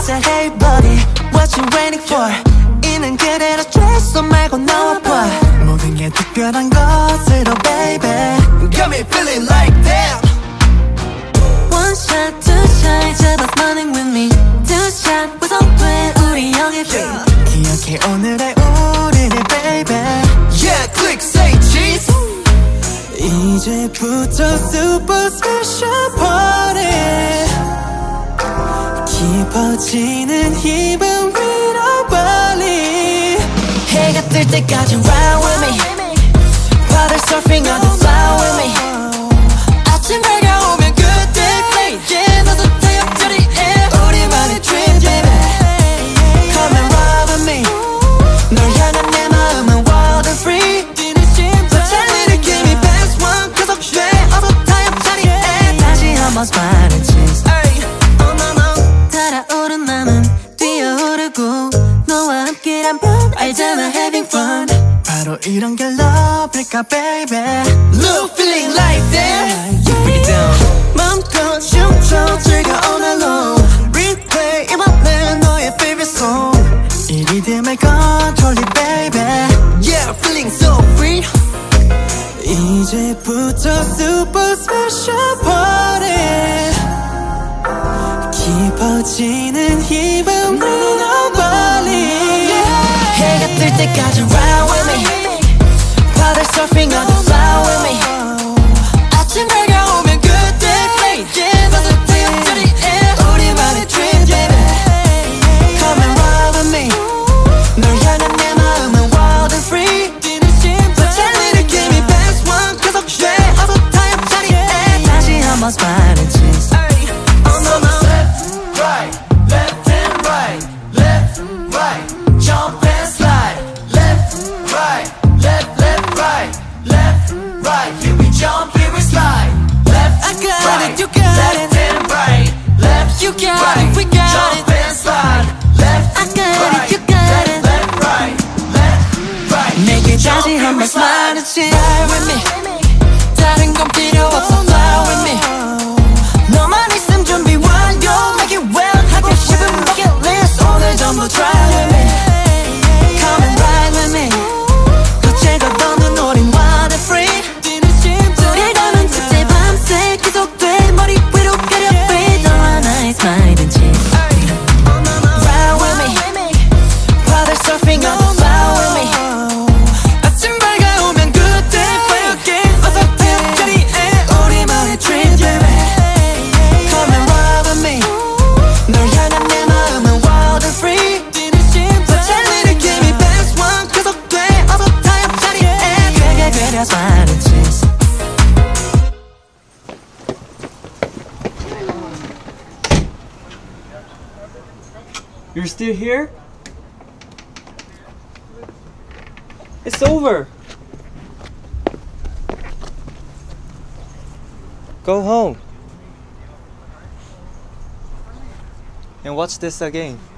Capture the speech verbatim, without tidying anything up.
said hey buddy, what you waiting for? 있는 그대로 stress 말고 나와봐. 모든 게 특별한 것으로 baby, got me feeling like that. One shot, two shot, just running with me. Two shot, 구성돼 우리 여기 free. 기억해 오늘의 우리를 baby. Yeah, click, say cheese. 이제부터 super special party. 깊어지는 힘은 위로 빨리. 해가 뜰 때까지 ride with me. 바다 surfing on the fly with me. 아침 해가 오면 그때 play. Yeah, 너도 태엽 자리에 우리만의 dream baby. Come and ride with me. 널 향한 내 마음은 wild and free. 뛰는 심장 달리는 give me best one. 계속돼 어서 타협 자리에 다시 한번 smile and cheese. Oh no no. 달아오른 맘은 뛰어오르고 너와 함께라면 알잖아 having fun. 바로 이런 게 love일까 baby. Love feeling like that. You break it down. 맘껏 춤춰 즐겨 all night long. Replay 이번엔 너의 favorite song. 이 리듬을 control it baby. Yeah, feeling so free. 이제부터 super special party. 깊어지는 힘은 위로 빨리. 해가 뜰 때까지 ride with me. 바다 surfing on the fly with me. 아침 해가 오면 그때 play. Yeah, 너도 태엽 자리에 우리만의 dream baby. Come and ride with me. 널 향한 내 마음은 wild and free. 뛰는 심장 달리는 give me best one. 계속돼 어서 타협 자리에 다시 한번 smile and cheese. Oh no no. Right, left and right, left, right, jump and slide. Left, right, left, left, right, left, right. Here we jump, here we slide. Left, I got right, it, you got left it. And right, left, you got right, it, we got jump it. And slide. Left, I got right, it, you got left, it. Left, right, left, right. 내게 다시 한번 slide and chill. Fly with me. 다른 건 필요 없어. Fly with me. 너만 있음 준비 완료. Make it well. 하고 싶은 bucket list. 오늘 전부 try with me. Come and ride with me. 거칠고 걷는 우린 wild and free. 뛰는 심장 우리 가는 축제 밤새 계속돼. 머리 위로 가려 breathe. 너와 나의 smile and cheese. Ride with me. 바다 surfing on the fly with me. 아침 밝아오면 그때 play again. 어서 태엽 자리에 우리만의 dream baby. Come and ride with me. 널 향한 내 마음은 wild and free. 뛰는 심장 달리는 give me best one. 계속돼 어서 타협 자리에 그게 그려 smile and cheese. You're still here? It's over. Go home and watch this again.